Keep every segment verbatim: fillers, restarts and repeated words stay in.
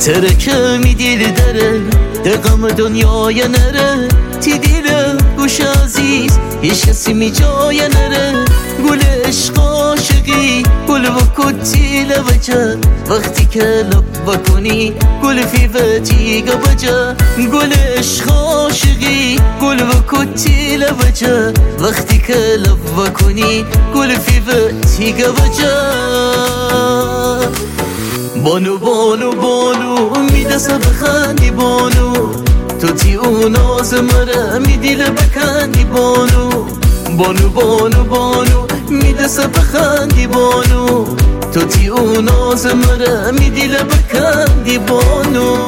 ترکه می دیل داره دقم دنیای نره تی دیل گوش عزیز هیچ کسی می جای نره گل عشق عاشقی گل و کتی لبجه وقتی که لب بکنی گل فیوتی گبجه گل عشق عاشقی گل و کتی لبجه وقتی که لب بکنی گل فیوتی گبجه بانو بانو بانو میدسه بخندی بانو تو تی اون آز مره میدیله بکندی بانو بانو بانو بانو میدسه بخندی بانو تو تی اون آز مره میدیله بکندی بانو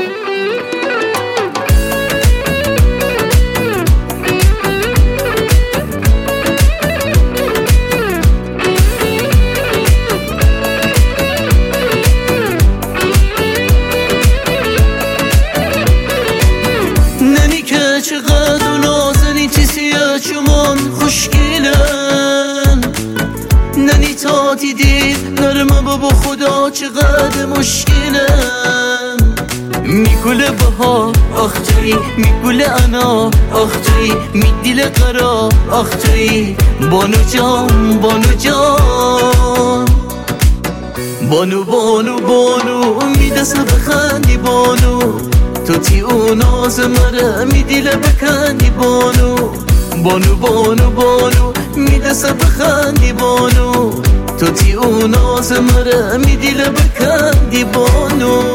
چقدر و نازنی چی سیاه چمان خوشگیلن ننی تا دیدی نرمه بابا خدا چقدر مشکلن میگوله بها آخ توی میگوله انا آخ توی میدیل قرار آخ توی بانو جان بانو جان بانو بانو بانو میدسه بخندی بانو تو تی اون آز مره میدیله بکندی بانو بانو بانو بانو میدسه بخندی بانو تو تی اون آز مره میدیله بکندی بانو